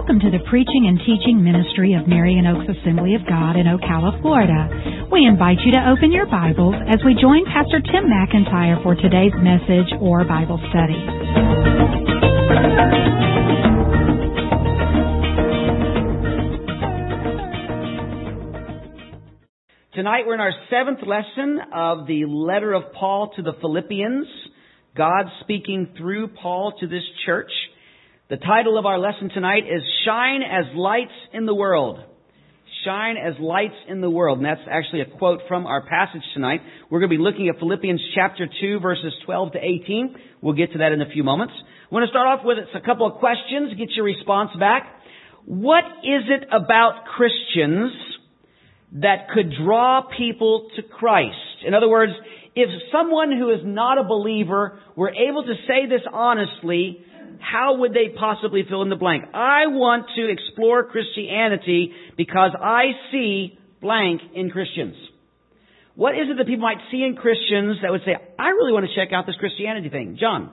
Welcome to the preaching and teaching ministry of Marion Oaks Assembly of God in Ocala, Florida. We invite you to open your Bibles as we join Pastor Tim McIntyre for today's message or Bible study. Tonight we're in our 7th lesson of the letter of Paul to the Philippians, God speaking through Paul to this church. The title of our lesson tonight is Shine as Lights in the World. Shine as Lights in the World. And that's actually a quote from our passage tonight. We're going to be looking at Philippians chapter 2, verses 12 to 18. We'll get to that in a few moments. I want to start off with a couple of questions, get your response back. What is it about Christians that could draw people to Christ? In other words, if someone who is not a believer were able to say this honestly, how would they possibly fill in the blank? I want to explore Christianity because I see blank in Christians. What is it that people might see in Christians that would say, I really want to check out this Christianity thing? John?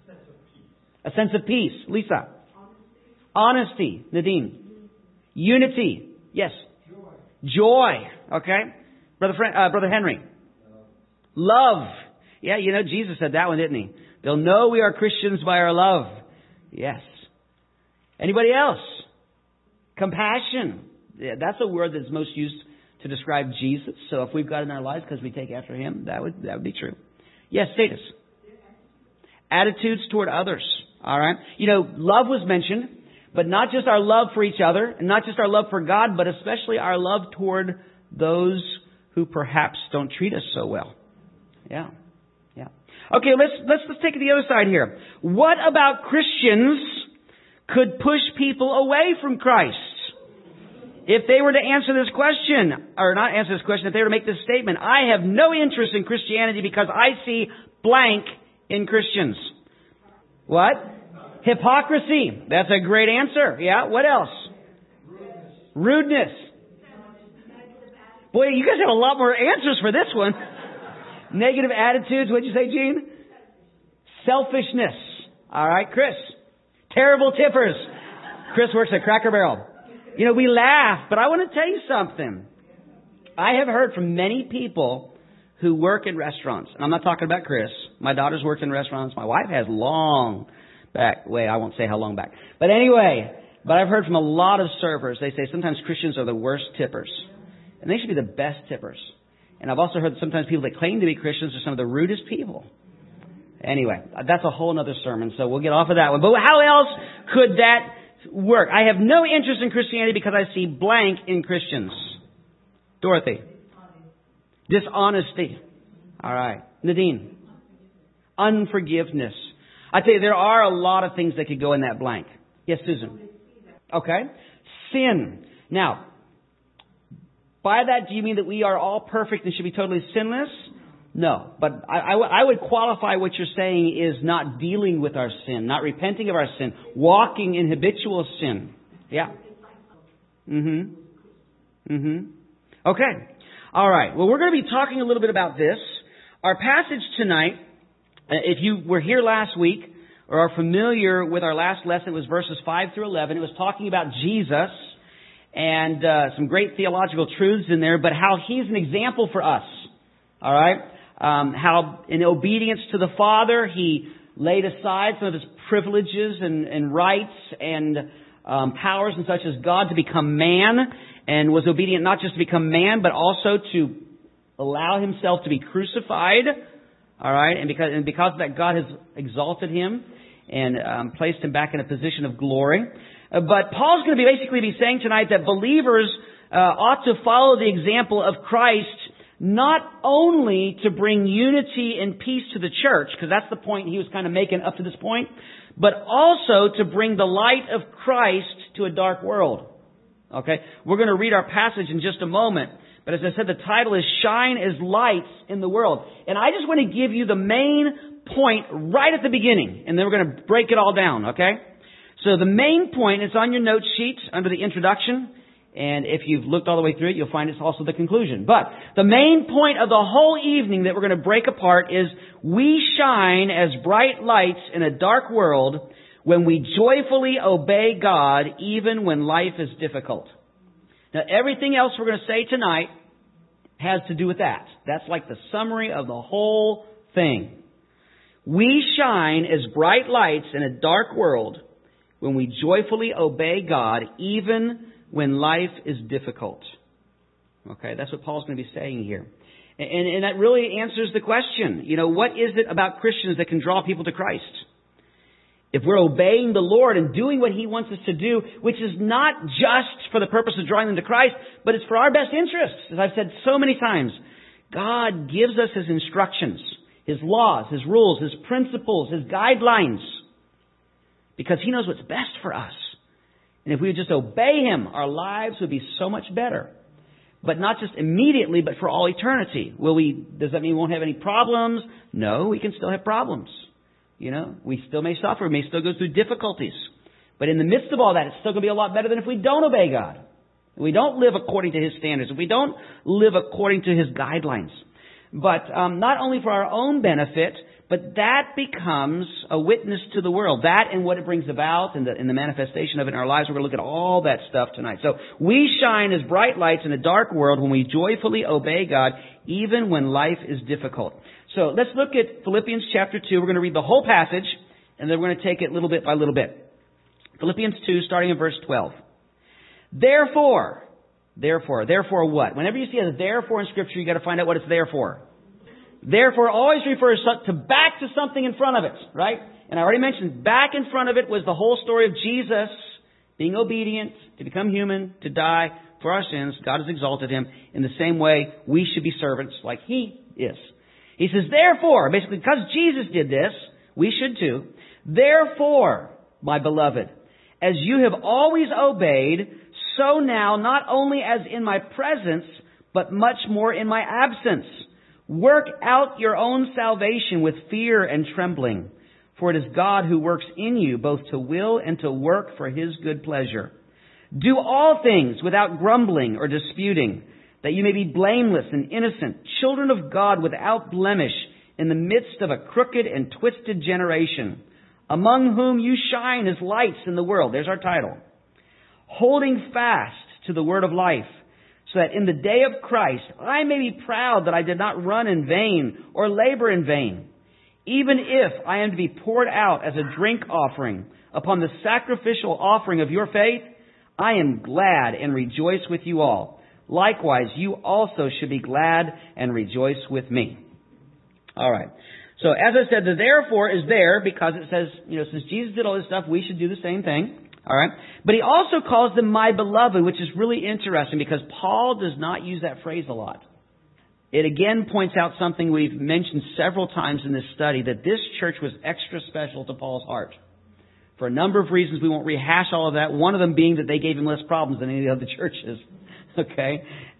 A sense of peace. Lisa? Honesty. Nadine? Unity. Yes. Joy. Okay. Brother Henry? Love. Yeah, you know, Jesus said that one, didn't he? They'll know we are Christians by our love. Yes. Anybody else? Compassion. Yeah, that's a word that's most used to describe Jesus. So if we've got it in our lives because we take after Him, that would be true. Yes, status. Attitudes toward others. All right. You know, love was mentioned, but not just our love for each other, and not just our love for God, but especially our love toward those who perhaps don't treat us so well. Yeah. Okay, let's take it to the other side here. What about Christians could push people away from Christ? If they were to answer this question, or not answer this question, if they were to make this statement, I have no interest in Christianity because I see blank in Christians. What? Hypocrisy. That's a great answer. Yeah, what else? Rudeness. Boy, you guys have a lot more answers for this one. Negative attitudes. What'd you say, Gene? Selfishness. All right, Chris. Terrible tippers. Chris works at Cracker Barrel. You know, we laugh, but I want to tell you something. I have heard from many people who work in restaurants. And I'm not talking about Chris. My daughter's worked in restaurants. My wife has long back. Wait, I won't say how long back. But anyway, I've heard from a lot of servers. They say sometimes Christians are the worst tippers. And they should be the best tippers. And I've also heard that sometimes people that claim to be Christians are some of the rudest people. Anyway, that's a whole other sermon, so we'll get off of that one. But how else could that work? I have no interest in Christianity because I see blank in Christians. Dorothy? Dishonesty. All right. Nadine? Unforgiveness. I tell you, there are a lot of things that could go in that blank. Yes, Susan? Okay. Sin. Now, by that, do you mean that we are all perfect and should be totally sinless? No. But I would qualify what you're saying is not dealing with our sin, not repenting of our sin, walking in habitual sin. Yeah. Okay. All right. Well, we're going to be talking a little bit about this. Our passage tonight, if you were here last week or are familiar with our last lesson, it was verses 5 through 11. It was talking about Jesus. And some great theological truths in there, but how He's an example for us. All right? How in obedience to the Father, He laid aside some of His privileges and rights and powers and such as God to become man, and was obedient not just to become man, but also to allow Himself to be crucified. All right? And because of that, God has exalted Him and placed Him back in a position of glory. But Paul's going to basically be saying tonight that believers ought to follow the example of Christ, not only to bring unity and peace to the church, because that's the point he was kind of making up to this point, but also to bring the light of Christ to a dark world. Okay? We're going to read our passage in just a moment. But as I said, the title is Shine as Lights in the World. And I just want to give you the main point right at the beginning. And then we're going to break it all down, okay? So the main point is on your note sheet under the introduction. And if you've looked all the way through it, you'll find it's also the conclusion. But the main point of the whole evening that we're going to break apart is we shine as bright lights in a dark world when we joyfully obey God even when life is difficult. Now, everything else we're going to say tonight has to do with that. That's like the summary of the whole thing. We shine as bright lights in a dark world when we joyfully obey God even when life is difficult. Okay, that's what Paul's going to be saying here. And that really answers the question. What is it about Christians that can draw people to Christ? If we're obeying the Lord and doing what He wants us to do, which is not just for the purpose of drawing them to Christ, but it's for our best interests. As I've said so many times, God gives us His instructions, His laws, His rules, His principles, His guidelines, because He knows what's best for us. And if we would just obey Him, our lives would be so much better. But not just immediately, but for all eternity. Does that mean we won't have any problems? No, we can still have problems. We still may suffer, we may still go through difficulties. But in the midst of all that, it's still going to be a lot better than if we don't obey God. If we don't live according to His standards. If we don't live according to His guidelines. But not only for our own benefit, but that becomes a witness to the world. That and what it brings about and the manifestation of it in our lives. We're going to look at all that stuff tonight. So we shine as bright lights in a dark world when we joyfully obey God, even when life is difficult. So let's look at Philippians chapter 2. We're going to read the whole passage, and then we're going to take it little bit by little bit. Philippians 2, starting in verse 12. Therefore what? Whenever you see a therefore in Scripture, you've got to find out what it's there for. Therefore always refers back to something in front of it, right? And I already mentioned back in front of it was the whole story of Jesus being obedient, to become human, to die for our sins. God has exalted Him. In the same way, we should be servants like He is. He says, therefore, basically because Jesus did this, we should too. Therefore, my beloved, as you have always obeyed, so now, not only as in my presence, but much more in my absence. Work out your own salvation with fear and trembling, for it is God who works in you both to will and to work for His good pleasure. Do all things without grumbling or disputing, that you may be blameless and innocent, children of God without blemish, in the midst of a crooked and twisted generation, among whom you shine as lights in the world. There's our title. Holding fast to the word of life, so that in the day of Christ I may be proud that I did not run in vain or labor in vain. Even if I am to be poured out as a drink offering upon the sacrificial offering of your faith, I am glad and rejoice with you all. Likewise, you also should be glad and rejoice with me. All right. So as I said, the therefore is there because it says, since Jesus did all this stuff, we should do the same thing. All right. But he also calls them my beloved, which is really interesting because Paul does not use that phrase a lot. It again points out something we've mentioned several times in this study, that this church was extra special to Paul's heart. For a number of reasons, we won't rehash all of that. One of them being that they gave him less problems than any of the other churches. Okay.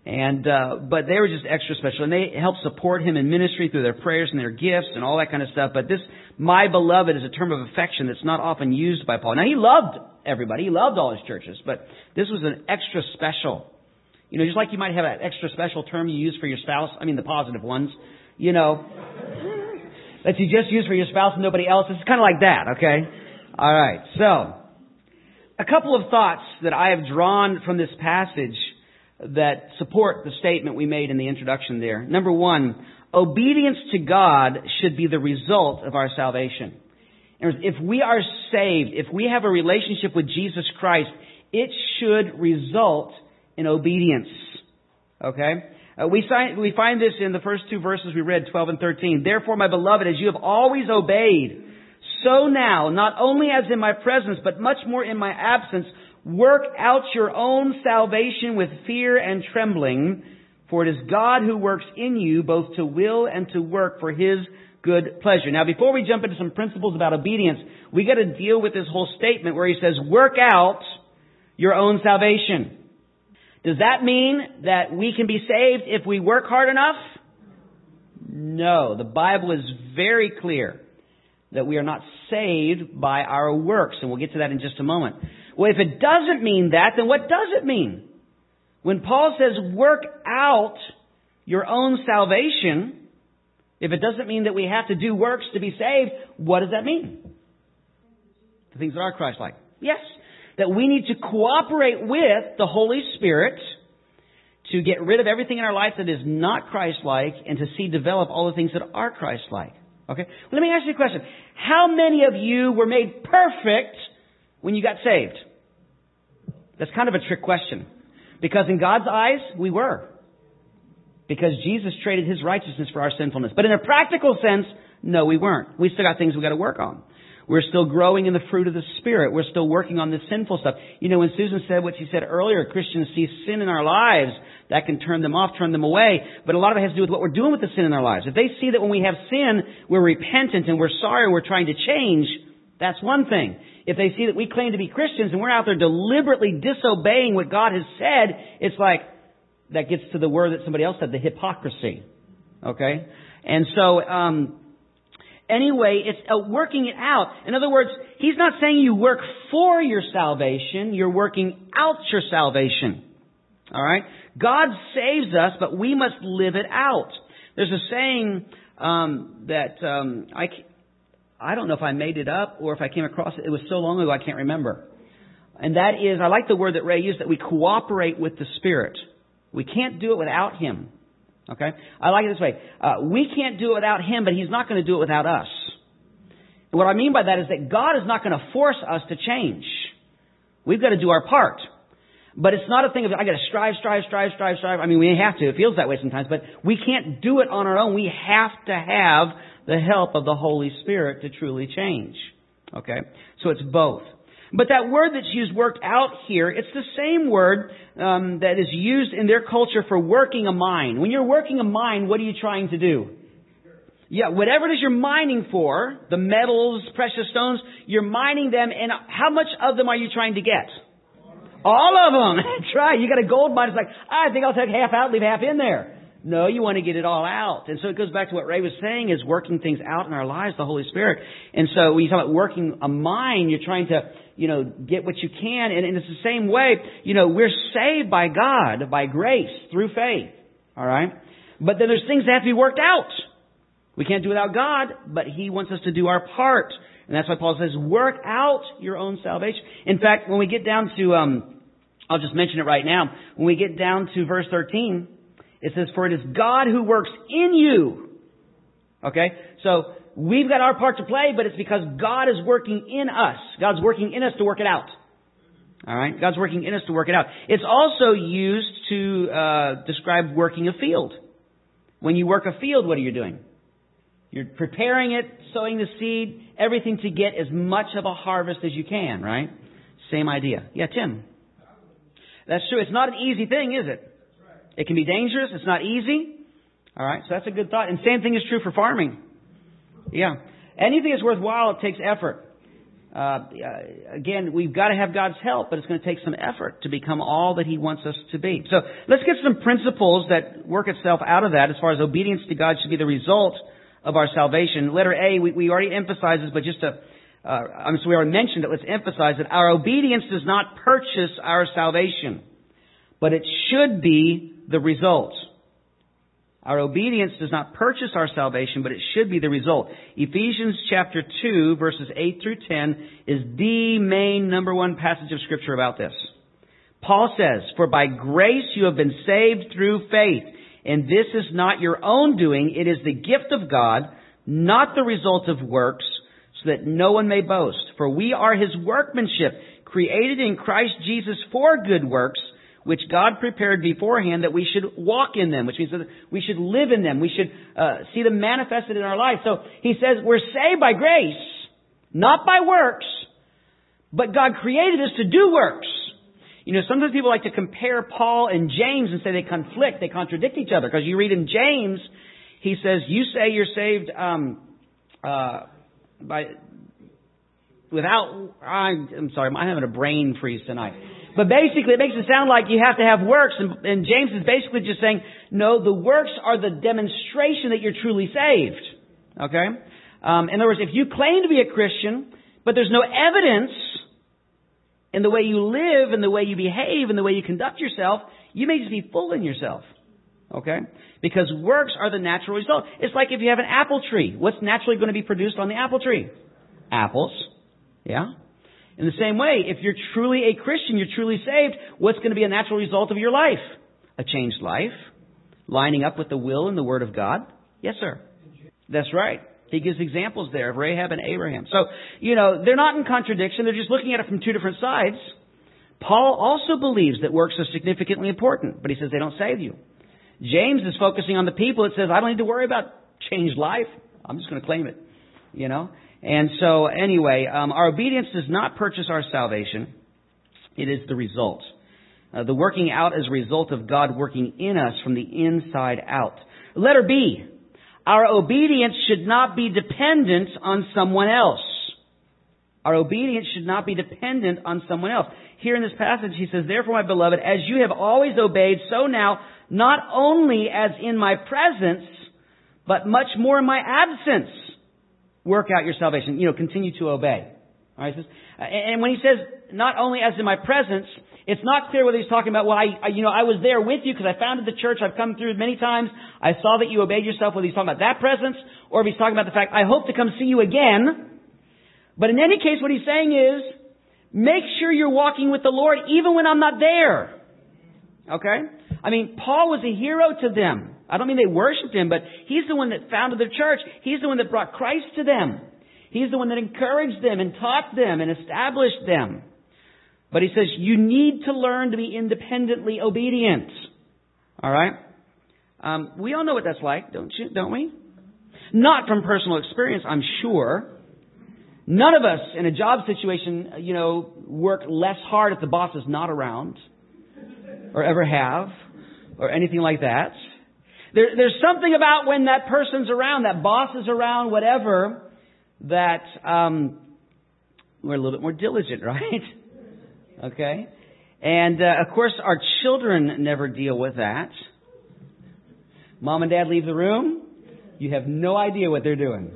But they were just extra special, and they helped support him in ministry through their prayers and their gifts and all that kind of stuff. But this, my beloved, is a term of affection that's not often used by Paul. Now, he loved everybody. He loved all his churches, but this was an extra special. Just like you might have an extra special term you use for your spouse. I mean, the positive ones, that you just use for your spouse and nobody else. It's kind of like that, okay? All right. So, a couple of thoughts that I have drawn from this passage that support the statement we made in the introduction there. Number one, obedience to God should be the result of our salvation. If we are saved, if we have a relationship with Jesus Christ, it should result in obedience. Okay? We find this in the first two verses we read, 12 and 13. Therefore, my beloved, as you have always obeyed, so now, not only as in my presence, but much more in my absence, work out your own salvation with fear and trembling, for it is God who works in you both to will and to work for His good pleasure. Now, before we jump into some principles about obedience, we got to deal with this whole statement where he says, work out your own salvation. Does that mean that we can be saved if we work hard enough? No. The Bible is very clear that we are not saved by our works, and we'll get to that in just a moment. Well, if it doesn't mean that, then what does it mean? When Paul says work out your own salvation, if it doesn't mean that we have to do works to be saved, what does that mean? The things that are Christ-like. Yes. That we need to cooperate with the Holy Spirit to get rid of everything in our life that is not Christ-like and to see develop all the things that are Christ-like. Okay? Well, let me ask you a question. How many of you were made perfect when you got saved? That's kind of a trick question. Because in God's eyes, we were. Because Jesus traded His righteousness for our sinfulness. But in a practical sense, no, we weren't. We still got things we got to work on. We're still growing in the fruit of the Spirit. We're still working on this sinful stuff. You know, when Susan said what she said earlier, Christians see sin in our lives, that can turn them off, turn them away. But a lot of it has to do with what we're doing with the sin in our lives. If they see that when we have sin, we're repentant and we're sorry and we're trying to change, that's one thing. If they see that we claim to be Christians and we're out there deliberately disobeying what God has said, it's like, that gets to the word that somebody else said, the hypocrisy. Okay? And so, anyway, it's working it out. In other words, He's not saying you work for your salvation. You're working out your salvation. All right? God saves us, but we must live it out. There's a saying that I don't know if I made it up or if I came across it. It was so long ago I can't remember. And that is, I like the word that Ray used, that we cooperate with the Spirit. We can't do it without Him. Okay? I like it this way. We can't do it without Him, but He's not going to do it without us. And what I mean by that is that God is not going to force us to change. We've got to do our part. But it's not a thing of, I got to strive. I mean, we have to. It feels that way sometimes. But we can't do it on our own. We have to have the help of the Holy Spirit to truly change. Okay? So it's both. But that word that's used, worked out here, it's the same word that is used in their culture for working a mine. When you're working a mine, what are you trying to do? Yeah, whatever it is you're mining for, the metals, precious stones, you're mining them, and how much of them are you trying to get? All of them. That's right. You got a gold mine. It's like, I think I'll take half out, leave half in there. No, you want to get it all out. And so it goes back to what Ray was saying, is working things out in our lives, the Holy Spirit. And so when you talk about working a mine, you're trying to, get what you can. And it's the same way, we're saved by God, by grace, through faith. All right? But then there's things that have to be worked out. We can't do without God, but He wants us to do our part. And that's why Paul says, work out your own salvation. In fact, when we get down to, I'll just mention it right now. When we get down to verse 13, it says, for it is God who works in you. Okay? So, we've got our part to play, but it's because God is working in us. God's working in us to work it out. All right? God's working in us to work it out. It's also used to describe working a field. When you work a field, what are you doing? You're preparing it, sowing the seed, everything to get as much of a harvest as you can, right? Same idea. Yeah, Tim. That's true. It's not an easy thing, is it? It can be dangerous. It's not easy. All right, so that's a good thought. And same thing is true for farming. Yeah. Anything that's worthwhile, it takes effort. Again, we've got to have God's help, but it's going to take some effort to become all that He wants us to be. So let's get some principles that work itself out of that as far as obedience to God should be the result of our salvation. Letter A, we already emphasized this, but just to, so we already mentioned it, let's emphasize that our obedience does not purchase our salvation, but it should be the result. Our obedience does not purchase our salvation, but it should be the result. Ephesians chapter 2, verses 8 through 10 is the main number one passage of Scripture about this. Paul says, for by grace you have been saved through faith, and this is not your own doing, it is the gift of God, not the result of works, so that no one may boast. For we are His workmanship, created in Christ Jesus for good works, which God prepared beforehand that we should walk in them, which means that we should live in them. We should see them manifested in our life. So he says we're saved by grace, not by works, but God created us to do works. Sometimes people like to compare Paul and James and say they conflict, they contradict each other. Because you read in James, he says, you say you're saved I'm sorry, I'm having a brain freeze tonight. But basically, it makes it sound like you have to have works. And James is basically just saying, no, the works are the demonstration that you're truly saved. Okay? In other words, if you claim to be a Christian, but there's no evidence in the way you live, in the way you behave, in the way you conduct yourself, you may just be fooling yourself. Okay? Because works are the natural result. It's like if you have an apple tree. What's naturally going to be produced on the apple tree? Apples. Yeah? In the same way, if you're truly a Christian, you're truly saved, what's going to be a natural result of your life? A changed life, lining up with the will and the Word of God. Yes, sir. That's right. He gives examples there of Rahab and Abraham. So, they're not in contradiction. They're just looking at it from two different sides. Paul also believes that works are significantly important, but he says they don't save you. James is focusing on the people. It says, I don't need to worry about changed life. I'm just going to claim it, And so, anyway, our obedience does not purchase our salvation. It is the result. The working out is a result of God working in us from the inside out. Letter B. Our obedience should not be dependent on someone else. Our obedience should not be dependent on someone else. Here in this passage, he says, therefore, my beloved, as you have always obeyed, so now, not only as in my presence, but much more in my absence, work out your salvation. Continue to obey. All right. And when he says, not only as in my presence, it's not clear whether he's talking about, well, I was there with you because I founded the church. I've come through many times. I saw that you obeyed yourself, whether he's talking about that presence or if he's talking about the fact, I hope to come see you again. But in any case, what he's saying is, make sure you're walking with the Lord even when I'm not there. Okay? Paul was a hero to them. I don't mean they worshiped him, but he's the one that founded the church. He's the one that brought Christ to them. He's the one that encouraged them and taught them and established them. But he says, you need to learn to be independently obedient. All right? We all know what that's like, don't we? Not from personal experience, I'm sure. None of us in a job situation, work less hard if the boss is not around or ever have or anything like that. There's something about when that person's around, that boss is around, whatever, that we're a little bit more diligent, right? Okay? And, of course, our children never deal with that. Mom and Dad leave the room, you have no idea what they're doing.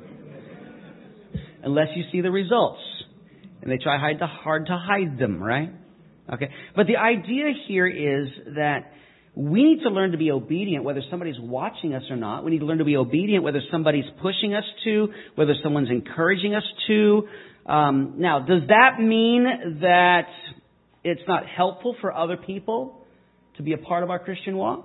Unless you see the results. And they try hard to hide them, right? Okay. But the idea here is that we need to learn to be obedient whether somebody's watching us or not. We need to learn to be obedient whether somebody's pushing us to, whether someone's encouraging us to. Now, does that mean that it's not helpful for other people to be a part of our Christian walk?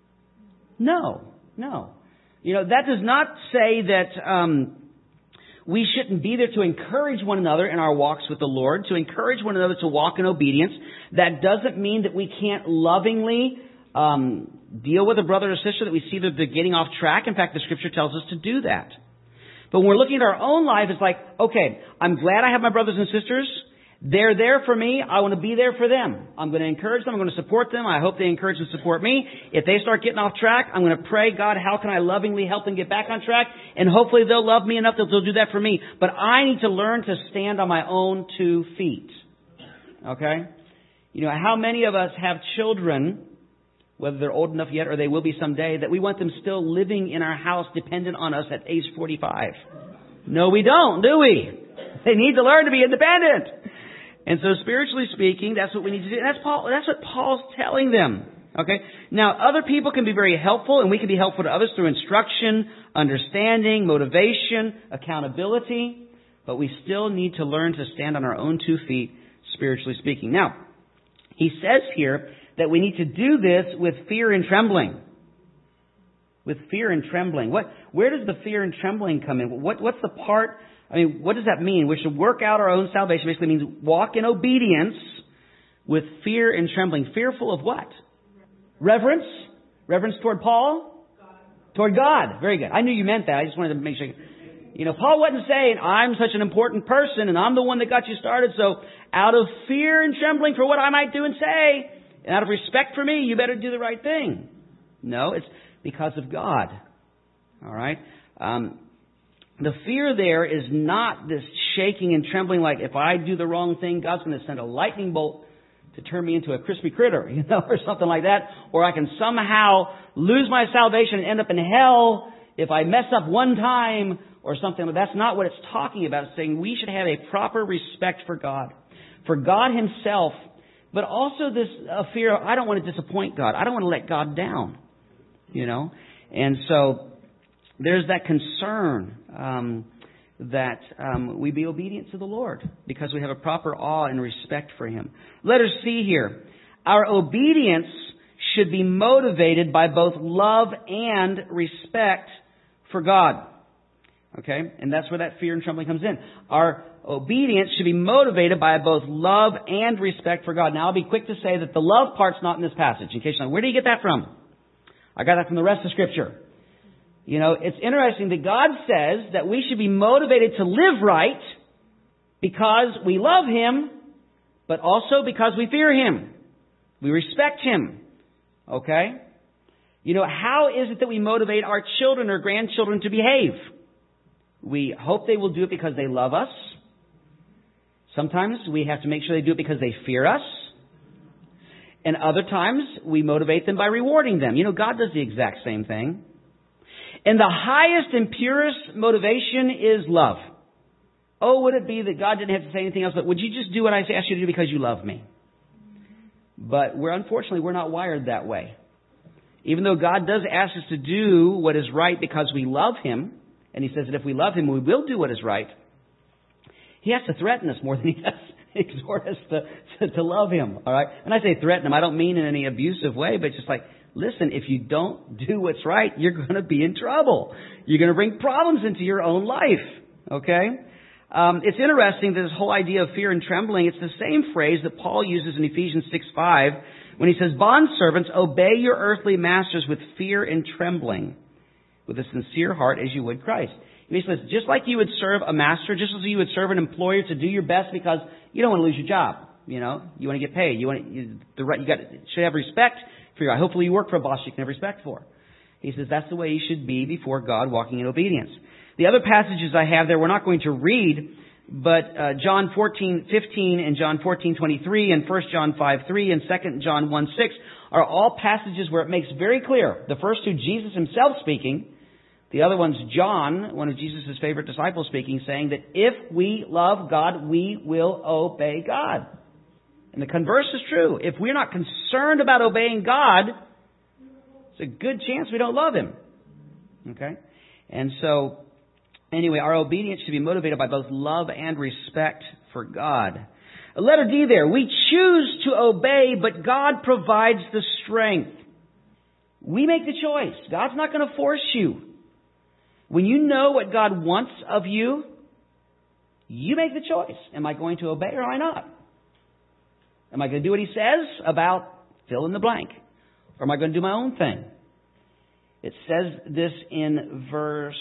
No. That does not say that we shouldn't be there to encourage one another in our walks with the Lord, to encourage one another to walk in obedience. That doesn't mean that we can't lovingly deal with a brother or sister that we see that they're getting off track. In fact, the Scripture tells us to do that. But when we're looking at our own life, it's like, okay, I'm glad I have my brothers and sisters. They're there for me. I want to be there for them. I'm going to encourage them. I'm going to support them. I hope they encourage and support me. If they start getting off track, I'm going to pray, God, how can I lovingly help them get back on track? And hopefully they'll love me enough that they'll do that for me. But I need to learn to stand on my own 2 feet. Okay? How many of us have children, whether they're old enough yet or they will be someday, that we want them still living in our house dependent on us at age 45? No, we don't, do we? They need to learn to be independent. And so spiritually speaking, that's what we need to do. And that's what Paul's telling them. Okay? Now, other people can be very helpful, and we can be helpful to others through instruction, understanding, motivation, accountability. But we still need to learn to stand on our own 2 feet, spiritually speaking. Now, he says here that we need to do this with fear and trembling. With fear and trembling. Where does the fear and trembling come in? What's the part? What does that mean? We should work out our own salvation. Basically means walk in obedience with fear and trembling. Fearful of what? Reverence? Reverence toward Paul? Toward God. Very good. I knew you meant that. I just wanted to make sure. Paul wasn't saying, I'm such an important person and I'm the one that got you started. So out of fear and trembling for what I might do and say, and out of respect for me, you better do the right thing. No, it's because of God. All right? The fear there is not this shaking and trembling like if I do the wrong thing, God's going to send a lightning bolt to turn me into a crispy critter, or something like that. Or I can somehow lose my salvation and end up in hell if I mess up one time or something. But that's not what it's talking about. It's saying we should have a proper respect for God Himself, but also this fear of, I don't want to disappoint God. I don't want to let God down, And so there's that concern that we be obedient to the Lord because we have a proper awe and respect for Him. Letter C here. Our obedience should be motivated by both love and respect for God. Okay? And that's where that fear and trembling comes in. Our obedience should be motivated by both love and respect for God. Now, I'll be quick to say that the love part's not in this passage. In case you're like, where do you get that from? I got that from the rest of Scripture. You know, it's interesting that God says that we should be motivated to live right because we love Him, but also because we fear Him. We respect Him. Okay? You know, how is it that we motivate our children or grandchildren to behave? We hope they will do it because they love us. Sometimes we have to make sure they do it because they fear us. And other times we motivate them by rewarding them. You know, God does the exact same thing. And the highest and purest motivation is love. Oh, would it be that God didn't have to say anything else, but would you just do what I asked you to do because you love me? But unfortunately, we're not wired that way. Even though God does ask us to do what is right because we love Him, and He says that if we love Him, we will do what is right, He has to threaten us more than He does exhort us to love Him. All right? And I say threaten Him, I don't mean in any abusive way, but just like, listen, if you don't do what's right, you're going to be in trouble. You're going to bring problems into your own life. Okay? It's interesting that this whole idea of fear and trembling, it's the same phrase that Paul uses in Ephesians 6:5 when he says, "Bondservants, obey your earthly masters with fear and trembling, with a sincere heart as you would Christ." He says, just like you would serve a master, just as you would serve an employer to do your best because you don't want to lose your job. You know, you want to get paid. You should have respect for your. Hopefully, you work for a boss you can have respect for. He says that's the way you should be before God, walking in obedience. The other passages I have there, we're not going to read, but John 14:15 and John 14:23 and 1 John 5:3 and 2 John 1:6 are all passages where it makes very clear. The first two, Jesus Himself speaking. The other one's John, one of Jesus' favorite disciples, speaking, saying that if we love God, we will obey God. And the converse is true. If we're not concerned about obeying God, it's a good chance we don't love Him. Okay? And so, anyway, our obedience should be motivated by both love and respect for God. Letter D there. We choose to obey, but God provides the strength. We make the choice. God's not going to force you. When you know what God wants of you, you make the choice. Am I going to obey or am I not? Am I going to do what He says about fill in the blank? Or am I going to do my own thing? It says this in verse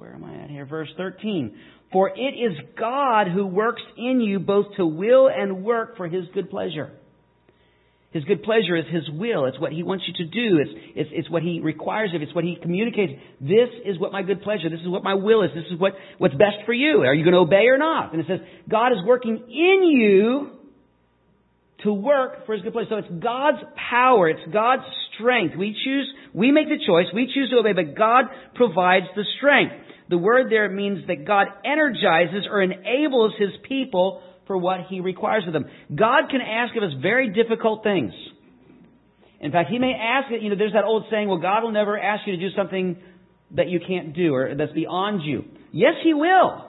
13. For it is God who works in you both to will and work for His good pleasure. His good pleasure is His will. It's what He wants you to do. It's what He requires of you. It's what He communicates. This is what my good pleasure. This is what my will is. This is what's best for you. Are you going to obey or not? And it says, God is working in you to work for His good pleasure. So it's God's power. It's God's strength. We make the choice. We choose to obey, but God provides the strength. The word there means that God energizes or enables His people for what He requires of them. God can ask of us very difficult things. In fact, He may ask it, there's that old saying, well, God will never ask you to do something that you can't do or that's beyond you. Yes, He will.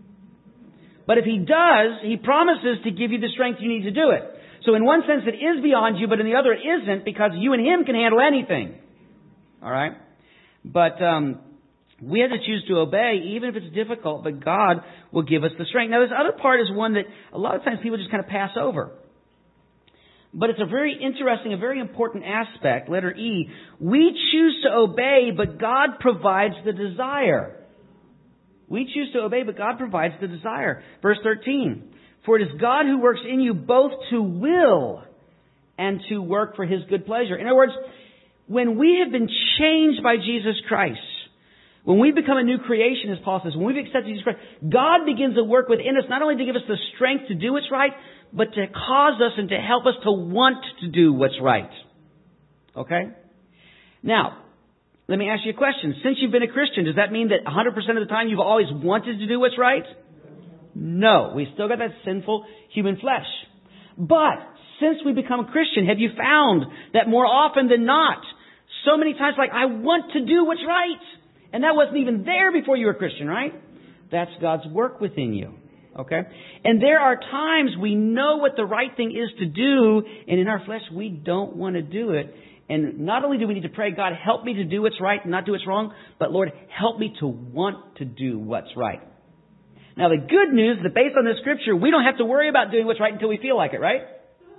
But if He does, He promises to give you the strength you need to do it. So in one sense, it is beyond you, but in the other, it isn't, because you and Him can handle anything. All right? But we have to choose to obey, even if it's difficult, but God will give us the strength. Now, this other part is one that a lot of times people just kind of pass over. But it's a very interesting, a very important aspect. Letter E. We choose to obey, but God provides the desire. We choose to obey, but God provides the desire. Verse 13. For it is God who works in you both to will and to work for His good pleasure. In other words, when we have been changed by Jesus Christ, when we become a new creation, as Paul says, when we've accepted Jesus Christ, God begins to work within us, not only to give us the strength to do what's right, but to cause us and to help us to want to do what's right. Okay? Now, let me ask you a question. Since you've been a Christian, does that mean that 100% of the time you've always wanted to do what's right? No. We still got that sinful human flesh. But since we become a Christian, have you found that more often than not, so many times like, I want to do what's right. And that wasn't even there before you were a Christian, right? That's God's work within you. Okay? And there are times we know what the right thing is to do, and in our flesh we don't want to do it. And not only do we need to pray, God, help me to do what's right and not do what's wrong, but Lord, help me to want to do what's right. Now the good news is that based on this scripture, we don't have to worry about doing what's right until we feel like it, right?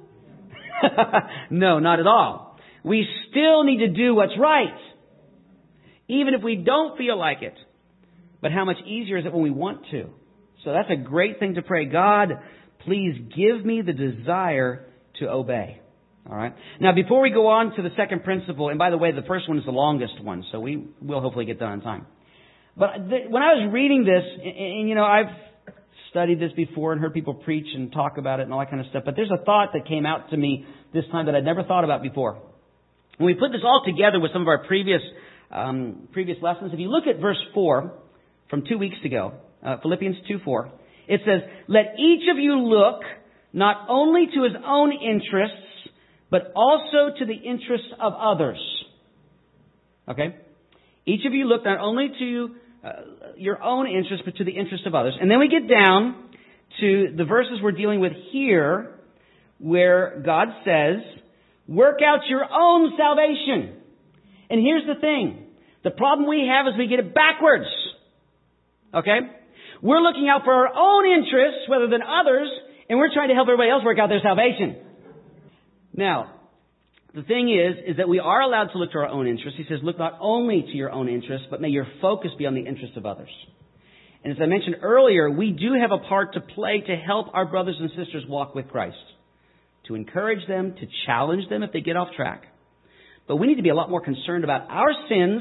No, not at all. We still need to do what's right, even if we don't feel like it. But how much easier is it when we want to? So that's a great thing to pray. God, please give me the desire to obey. All right. Now, before we go on to the second principle, and by the way, the first one is the longest one, so we will hopefully get done on time. But when I was reading this, and you know, I've studied this before and heard people preach and talk about it and all that kind of stuff, but there's a thought that came out to me this time that I'd never thought about before. When we put this all together with some of our previous lessons, if you look at verse 4 from 2 weeks ago, Philippians 2:4, it says, "Let each of you look not only to his own interests, but also to the interests of others." Okay? Each of you look not only to your own interests, but to the interests of others. And then we get down to the verses we're dealing with here, where God says, work out your own salvation. And here's the thing. The problem we have is we get it backwards. Okay? We're looking out for our own interests rather than others, and we're trying to help everybody else work out their salvation. Now, the thing is that we are allowed to look to our own interests. He says, look not only to your own interests, but may your focus be on the interests of others. And as I mentioned earlier, we do have a part to play to help our brothers and sisters walk with Christ, to encourage them, to challenge them if they get off track. But we need to be a lot more concerned about our sins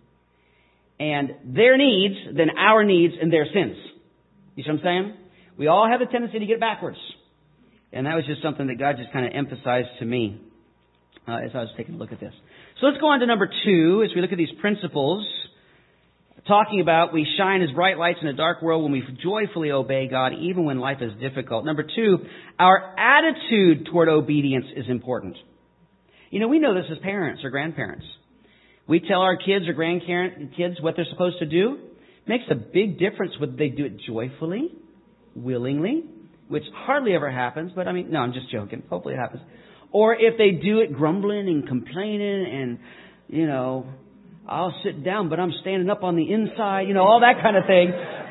and their needs than our needs and their sins. You see what I'm saying? We all have a tendency to get backwards. And that was just something that God just kind of emphasized to me as I was taking a look at this. So let's go on to number 2 as we look at these principles, talking about we shine as bright lights in a dark world when we joyfully obey God, even when life is difficult. Number 2, our attitude toward obedience is important. You know, we know this as parents or grandparents. We tell our kids or grandkids what they're supposed to do. It makes a big difference whether they do it joyfully, willingly, which hardly ever happens, but no, I'm just joking. Hopefully it happens. Or if they do it grumbling and complaining and, I'll sit down, but I'm standing up on the inside, all that kind of thing.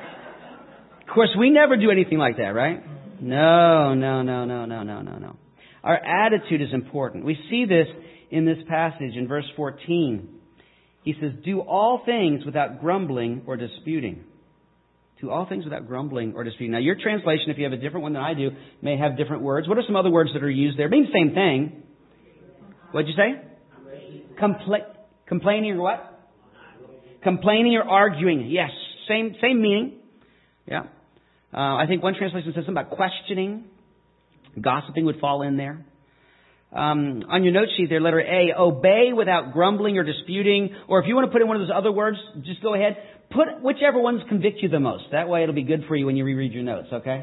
Of course, we never do anything like that, right? No. Our attitude is important. We see this in this passage in verse 14. He says, do all things without grumbling or disputing. Do all things without grumbling or disputing. Now, your translation, if you have a different one than I do, may have different words. What are some other words that are used there? It means the same thing. What'd you say? Complaining or what? Complaining or arguing. Yes, same meaning. Yeah. I think one translation says something about questioning. Gossiping would fall in there. On your note sheet there, letter A, obey without grumbling or disputing. Or if you want to put in one of those other words, just go ahead. Put whichever ones convict you the most. That way it'll be good for you when you reread your notes, okay?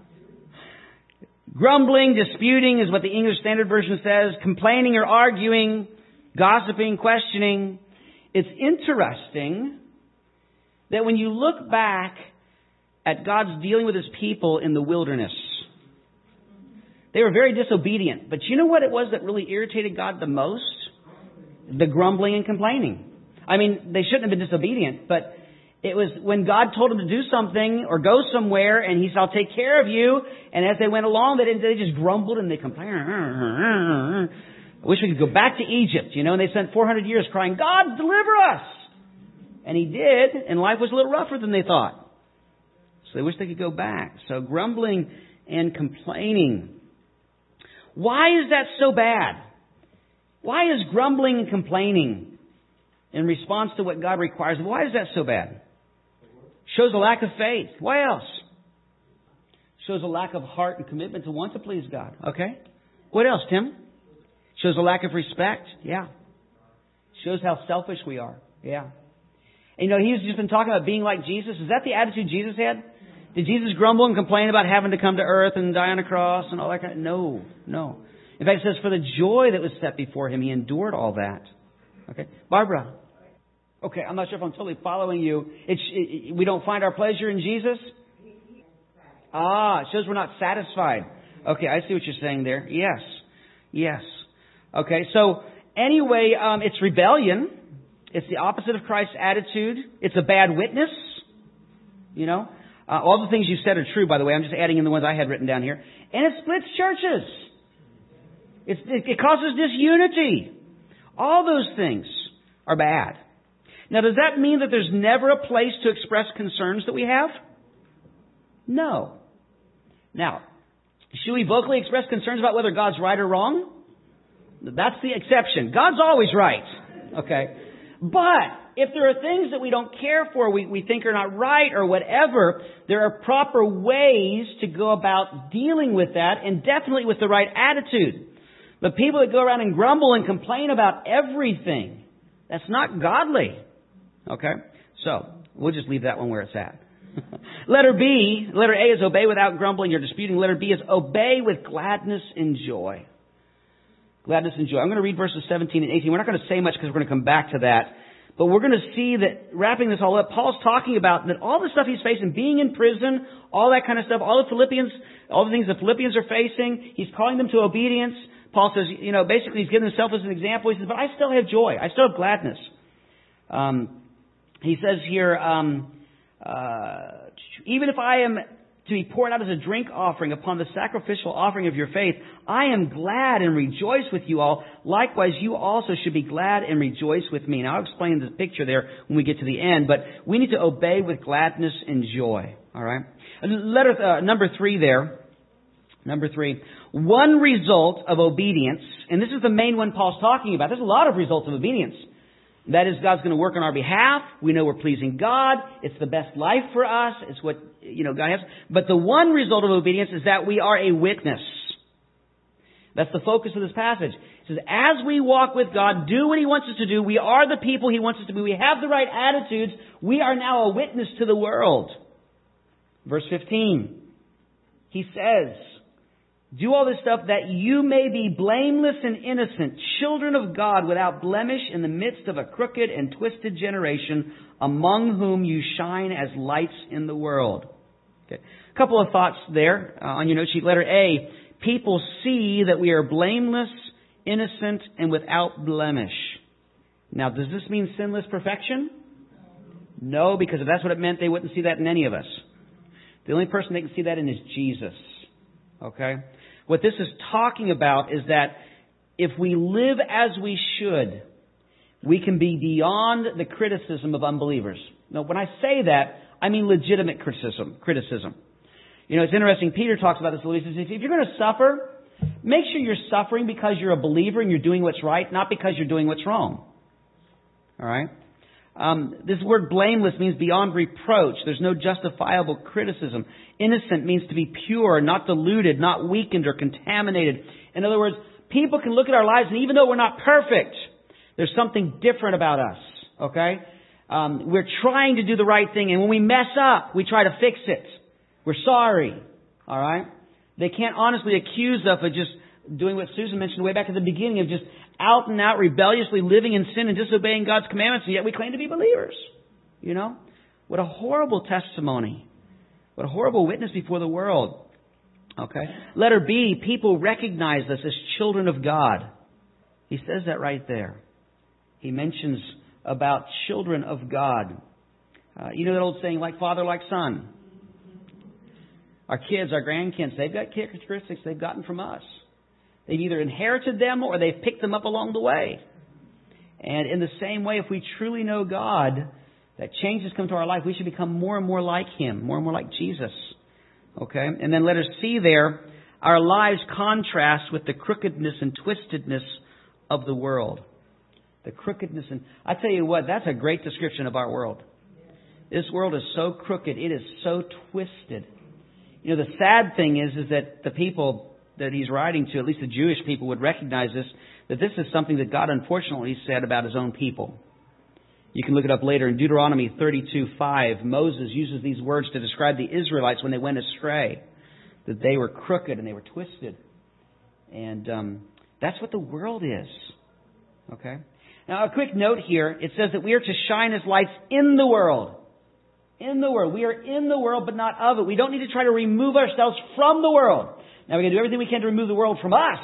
Grumbling, disputing is what the English Standard Version says. Complaining or arguing, gossiping, questioning. It's interesting that when you look back at God's dealing with His people in the wilderness, they were very disobedient. But you know what it was that really irritated God the most? The grumbling and complaining. They shouldn't have been disobedient, but it was when God told them to do something or go somewhere and He said, I'll take care of you. And as they went along, they just grumbled and they complained. I wish we could go back to Egypt, and they spent 400 years crying, God, deliver us. And He did, and life was a little rougher than they thought. So they wish they could go back. So grumbling and complaining. Why is that so bad? Why is grumbling and complaining in response to what God requires? Why is that so bad? Shows a lack of faith. Why else? Shows a lack of heart and commitment to want to please God. Okay? What else, Tim? Shows a lack of respect. Yeah. Shows how selfish we are. Yeah. And he's just been talking about being like Jesus. Is that the attitude Jesus had? Did Jesus grumble and complain about having to come to earth and die on a cross and all that kind of... No. In fact, it says, for the joy that was set before Him, He endured all that. Okay? Barbara. Okay, I'm not sure if I'm totally following you. We don't find our pleasure in Jesus? It shows we're not satisfied. Okay, I see what you're saying there. Yes. Okay, so anyway, it's rebellion. It's the opposite of Christ's attitude. It's a bad witness. You know, all the things you said are true, by the way. I'm just adding in the ones I had written down here. And it splits churches. It causes disunity. All those things are bad. Now, does that mean that there's never a place to express concerns that we have? No. Now, should we vocally express concerns about whether God's right or wrong? That's the exception. God's always right. Okay. But if there are things that we don't care for, we think are not right or whatever, there are proper ways to go about dealing with that, and definitely with the right attitude. But people that go around and grumble and complain about everything, that's not godly. Okay? So, we'll just leave that one where it's at. Letter A is obey without grumbling or disputing. Letter B is obey with gladness and joy. Gladness and joy. I'm going to read verses 17 and 18. We're not going to say much because we're going to come back to that. But we're going to see that, wrapping this all up, Paul's talking about that all the stuff he's facing, being in prison, all that kind of stuff, all the things the Philippians are facing, he's calling them to obedience. Paul says, basically he's giving himself as an example. He says, but I still have joy. I still have gladness. He says here, even if I am to be poured out as a drink offering upon the sacrificial offering of your faith, I am glad and rejoice with you all. Likewise, you also should be glad and rejoice with me. Now, I'll explain the picture there when we get to the end, but we need to obey with gladness and joy. All right? Number 3 there. Number 3. One result of obedience, and this is the main one Paul's talking about. There's a lot of results of obedience. That is, God's going to work on our behalf. We know we're pleasing God. It's the best life for us. It's what, God has. But the one result of obedience is that we are a witness. That's the focus of this passage. It says, as we walk with God, do what He wants us to do. We are the people He wants us to be. We have the right attitudes. We are now a witness to the world. Verse 15. He says, do all this stuff that you may be blameless and innocent, children of God without blemish in the midst of a crooked and twisted generation, among whom you shine as lights in the world. Okay. A couple of thoughts there on your note sheet. Letter A, people see that we are blameless, innocent, and without blemish. Now, does this mean sinless perfection? No, because if that's what it meant, they wouldn't see that in any of us. The only person they can see that in is Jesus. Okay? What this is talking about is that if we live as we should, we can be beyond the criticism of unbelievers. Now, when I say that, I mean legitimate criticism. It's interesting. Peter talks about this a little. He says, if you're going to suffer, make sure you're suffering because you're a believer and you're doing what's right, not because you're doing what's wrong. All right? This word blameless means beyond reproach. There's no justifiable criticism. Innocent means to be pure, not diluted, not weakened or contaminated. In other words, people can look at our lives and even though we're not perfect, there's something different about us. Okay? We're trying to do the right thing, and when we mess up, we try to fix it. We're sorry. All right? They can't honestly accuse us of just doing what Susan mentioned way back at the beginning, of just out and out rebelliously living in sin and disobeying God's commandments, and yet we claim to be believers. What a horrible testimony. What a horrible witness before the world. Okay. Letter B, people recognize us as children of God. He says that right there. He mentions about children of God. That old saying, like father, like son. Our kids, our grandkids, they've got characteristics they've gotten from us. They've either inherited them or they've picked them up along the way. And in the same way, if we truly know God, that changes come to our life, we should become more and more like Him, more and more like Jesus. Okay? And then letter C there, our lives contrast with the crookedness and twistedness of the world. The crookedness and... I tell you what, that's a great description of our world. This world is so crooked. It is so twisted. The sad thing is that the people that he's writing to, at least the Jewish people, would recognize this, that this is something that God unfortunately said about His own people. You can look it up later. In Deuteronomy 32:5, Moses uses these words to describe the Israelites when they went astray, that they were crooked and they were twisted. And that's what the world is. Okay? Now, a quick note here. It says that we are to shine as lights in the world. In the world. We are in the world, but not of it. We don't need to try to remove ourselves from the world. Now, we can do everything we can to remove the world from us.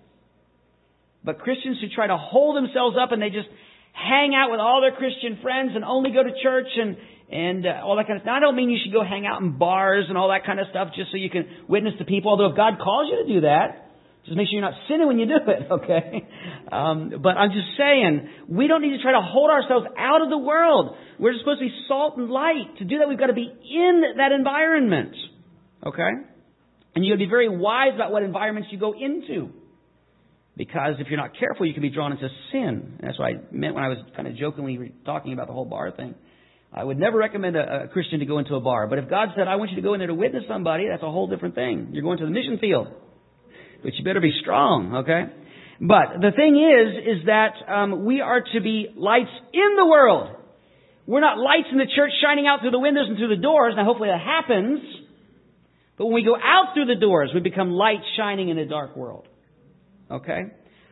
But Christians who try to hold themselves up and they just hang out with all their Christian friends and only go to church and all that kind of stuff. Now, I don't mean you should go hang out in bars and all that kind of stuff just so you can witness to people. Although if God calls you to do that, just make sure you're not sinning when you do it, okay? But I'm just saying, we don't need to try to hold ourselves out of the world. We're supposed to be salt and light. To do that, we've got to be in that environment, okay? And you've got to be very wise about what environments you go into. Because if you're not careful, you can be drawn into sin. And that's what I meant when I was kind of jokingly talking about the whole bar thing. I would never recommend a Christian to go into a bar. But if God said, I want you to go in there to witness somebody, that's a whole different thing. You're going to the mission field. But you better be strong, okay? But the thing is that we are to be lights in the world. We're not lights in the church shining out through the windows and through the doors. Now, hopefully that happens. But when we go out through the doors, we become light shining in a dark world. Okay?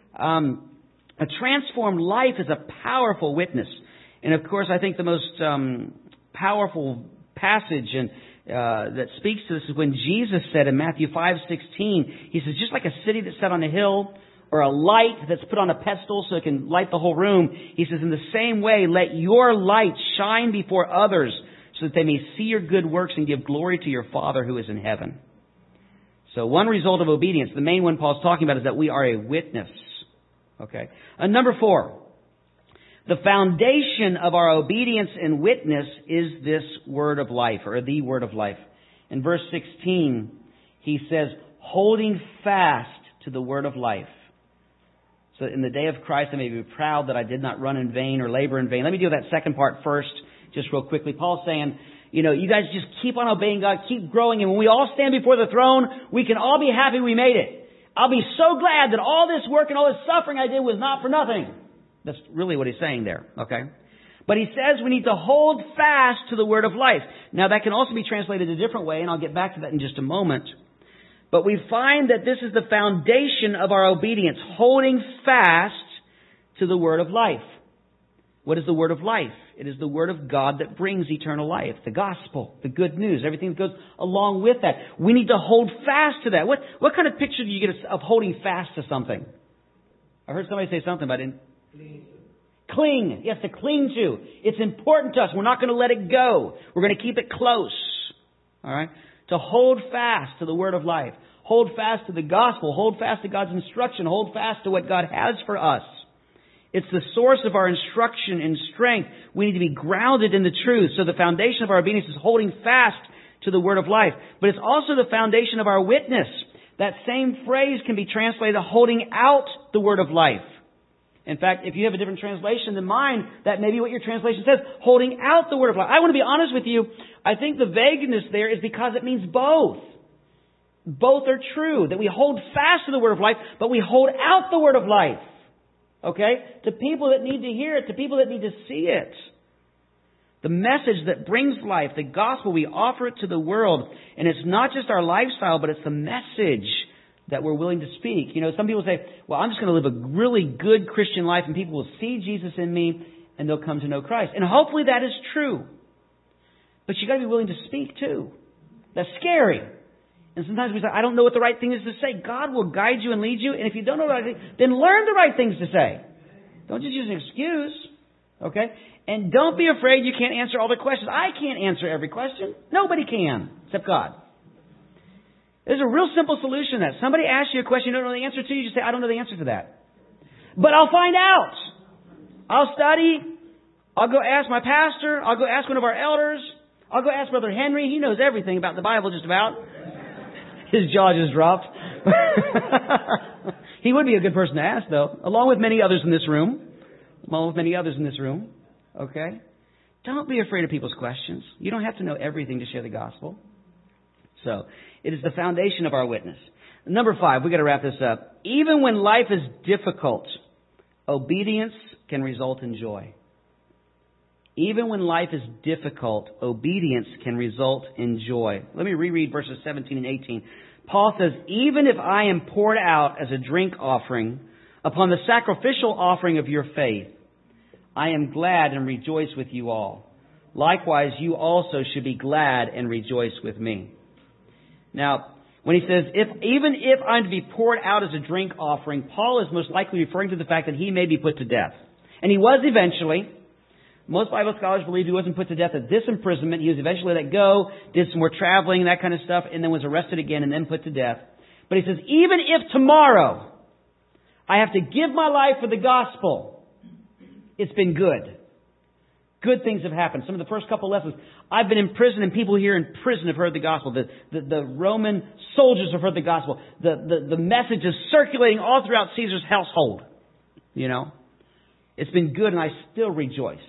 A transformed life is a powerful witness. And of course, I think the most powerful passage that speaks to this is when Jesus said in Matthew 5:16, He says, just like a city that's set on a hill or a light that's put on a pedestal so it can light the whole room, He says, in the same way, let your light shine before others so that they may see your good works and give glory to your Father who is in heaven. So one result of obedience, the main one Paul's talking about, is that we are a witness. Okay. Number 4, the foundation of our obedience and witness is this word of life, or the word of life. In verse 16, he says, holding fast to the word of life. So in the day of Christ, I may be proud that I did not run in vain or labor in vain. Let me do that second part first, just real quickly. Paul's saying, you guys just keep on obeying God, keep growing, and when we all stand before the throne, we can all be happy we made it. I'll be so glad that all this work and all this suffering I did was not for nothing. That's really what he's saying there, okay? But he says we need to hold fast to the word of life. Now, that can also be translated a different way, and I'll get back to that in just a moment. But we find that this is the foundation of our obedience, holding fast to the word of life. What is the word of life? It is the word of God that brings eternal life, the gospel, the good news, everything that goes along with that. We need to hold fast to that. What kind of picture do you get of holding fast to something? I heard somebody say something about it. Cling. Yes, to cling to. It's important to us. We're not going to let it go. We're going to keep it close. All right? To hold fast to the word of life. Hold fast to the gospel. Hold fast to God's instruction. Hold fast to what God has for us. It's the source of our instruction and strength. We need to be grounded in the truth. So the foundation of our obedience is holding fast to the word of life. But it's also the foundation of our witness. That same phrase can be translated holding out the word of life. In fact, if you have a different translation than mine, that may be what your translation says, holding out the word of life. I want to be honest with you. I think the vagueness there is because it means both. Both are true, that we hold fast to the word of life, but we hold out the word of life. Okay? To people that need to hear it, to people that need to see it. The message that brings life, the gospel, we offer it to the world. And it's not just our lifestyle, but it's the message that we're willing to speak. Some people say, well, I'm just going to live a really good Christian life and people will see Jesus in me and they'll come to know Christ. And hopefully that is true. But you've got to be willing to speak too. That's scary. And sometimes we say, I don't know what the right thing is to say. God will guide you and lead you. And if you don't know the right thing, then learn the right things to say. Don't just use an excuse. Okay? And don't be afraid you can't answer all the questions. I can't answer every question. Nobody can, except God. There's a real simple solution to that. Somebody asks you a question you don't know the answer to, you just say, I don't know the answer to that. But I'll find out. I'll study. I'll go ask my pastor. I'll go ask one of our elders. I'll go ask Brother Henry. He knows everything about the Bible, just about. His jaw just dropped. He would be a good person to ask, though, along with many others in this room. Okay? Don't be afraid of people's questions. You don't have to know everything to share the gospel. So, it is the foundation of our witness. Number 5, we've got to wrap this up. Even when life is difficult, obedience can result in joy. Even when life is difficult, obedience can result in joy. Let me reread verses 17 and 18. Paul says, even if I am poured out as a drink offering upon the sacrificial offering of your faith, I am glad and rejoice with you all. Likewise, you also should be glad and rejoice with me. Now, when he says, even if I'm to be poured out as a drink offering, Paul is most likely referring to the fact that he may be put to death. And he was eventually. Most Bible scholars believe he wasn't put to death at this imprisonment. He was eventually let go, did some more traveling and that kind of stuff, and then was arrested again and then put to death. But he says, even if tomorrow I have to give my life for the gospel, it's been good. Good things have happened. Some of the first couple lessons, I've been in prison and people here in prison have heard the gospel. The Roman soldiers have heard the gospel. The message is circulating all throughout Caesar's household. You know, it's been good and I still rejoice.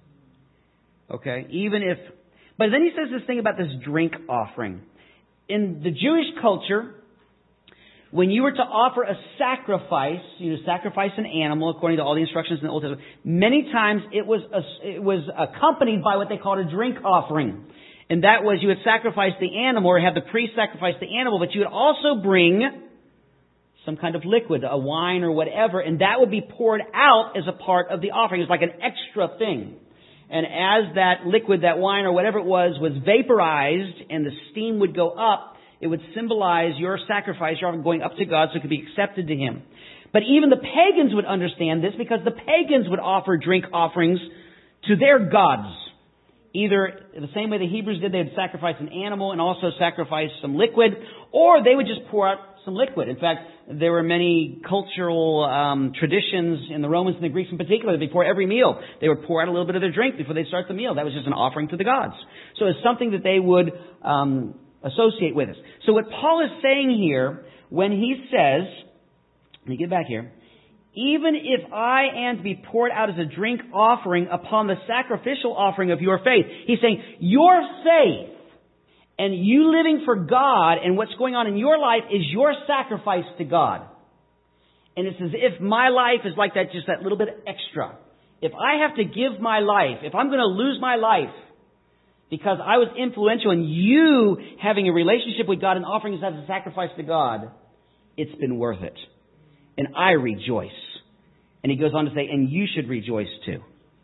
Okay, but then he says this thing about this drink offering. In the Jewish culture, when you were to offer a sacrifice, you sacrifice an animal according to all the instructions in the Old Testament. Many times it was accompanied by what they called a drink offering. And that was you would sacrifice the animal or have the priest sacrifice the animal, but you would also bring some kind of liquid, a wine or whatever, and that would be poured out as a part of the offering. It's like an extra thing. And as that liquid, that wine or whatever it was vaporized and the steam would go up, it would symbolize your sacrifice, your offering going up to God so it could be accepted to Him. But even the pagans would understand this because the pagans would offer drink offerings to their gods. Either the same way the Hebrews did, they would sacrifice an animal and also sacrifice some liquid, or they would just pour out some liquid. In fact, there were many cultural traditions in the Romans and the Greeks in particular. Before every meal, they would pour out a little bit of their drink before they start the meal. That was just an offering to the gods. So it's something that they would associate with us. So what Paul is saying here, when he says, let me get back here, even if I am to be poured out as a drink offering upon the sacrificial offering of your faith, he's saying your faith and you living for God and what's going on in your life is your sacrifice to God. And it's as if my life is like that, just that little bit extra. If I have to give my life, if I'm going to lose my life because I was influential in you having a relationship with God and offering this as a sacrifice to God, it's been worth it. And I rejoice. And he goes on to say, and you should rejoice too.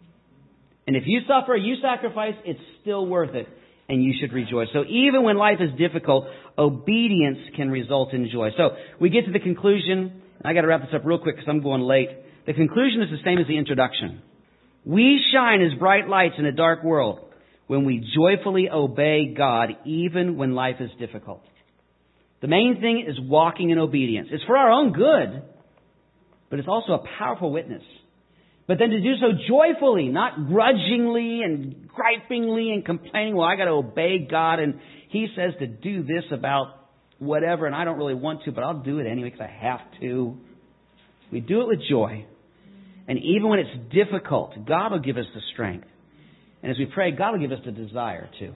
And if you suffer, you sacrifice, it's still worth it. And you should rejoice. So even when life is difficult, obedience can result in joy. So we get to the conclusion. I got to wrap this up real quick because I'm going late. The conclusion is the same as the introduction. We shine as bright lights in a dark world when we joyfully obey God, even when life is difficult. The main thing is walking in obedience. It's for our own good, but it's also a powerful witness. But then to do so joyfully, not grudgingly and gripingly and complaining, well, I got to obey God and He says to do this about whatever and I don't really want to, but I'll do it anyway because I have to. We do it with joy. And even when it's difficult, God will give us the strength. And as we pray, God will give us the desire too.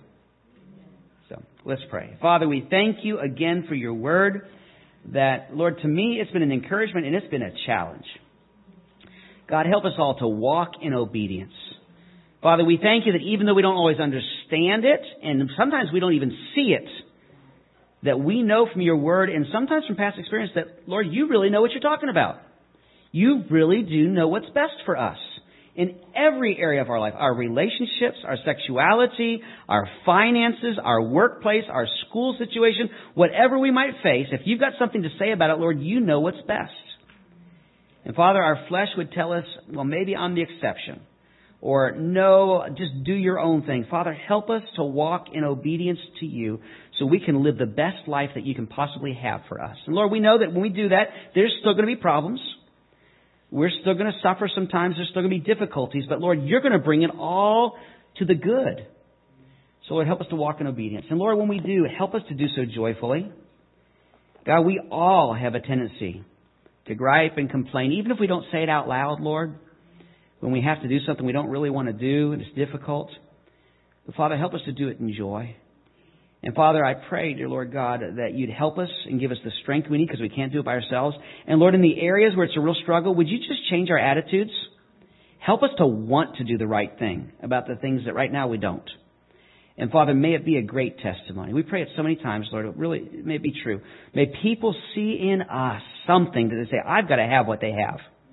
So let's pray. Father, we thank you again for your word that, Lord, to me it's been an encouragement and it's been a challenge. God, help us all to walk in obedience. Father, we thank you that even though we don't always understand it, and sometimes we don't even see it, that we know from your word and sometimes from past experience that, Lord, you really know what you're talking about. You really do know what's best for us in every area of our life. Our relationships, our sexuality, our finances, our workplace, our school situation, whatever we might face, if you've got something to say about it, Lord, you know what's best. And Father, our flesh would tell us, well, maybe I'm the exception. Or no, just do your own thing. Father, help us to walk in obedience to you so we can live the best life that you can possibly have for us. And Lord, we know that when we do that, there's still going to be problems. We're still going to suffer sometimes. There's still going to be difficulties. But Lord, you're going to bring it all to the good. So Lord, help us to walk in obedience. And Lord, when we do, help us to do so joyfully. God, we all have a tendency to gripe and complain, even if we don't say it out loud, Lord, when we have to do something we don't really want to do and it's difficult. But Father, help us to do it in joy. And Father, I pray, dear Lord God, that you'd help us and give us the strength we need because we can't do it by ourselves. And Lord, in the areas where it's a real struggle, would you just change our attitudes? Help us to want to do the right thing about the things that right now we don't. And Father, may it be a great testimony. We pray it so many times, Lord. It may be true. May people see in us something that they say, I've got to have what they have.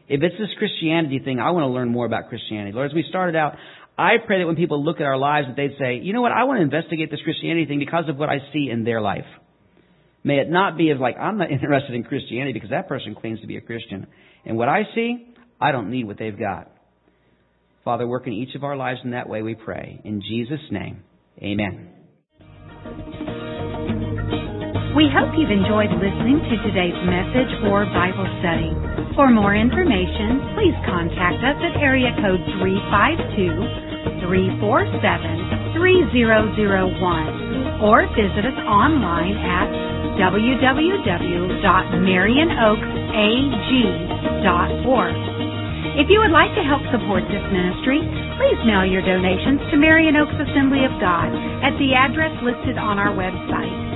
If it's this Christianity thing, I want to learn more about Christianity. Lord, as we started out, I pray that when people look at our lives that they'd say, you know what, I want to investigate this Christianity thing because of what I see in their life. May it not be as like, I'm not interested in Christianity because that person claims to be a Christian. And what I see, I don't need what they've got. Father, work in each of our lives in that way, we pray. In Jesus' name, amen. We hope you've enjoyed listening to today's message or Bible study. For more information, please contact us at area code 352-347-3001 or visit us online at www.marionoaksag.org. If you would like to help support this ministry, please mail your donations to Marion Oaks Assembly of God at the address listed on our website.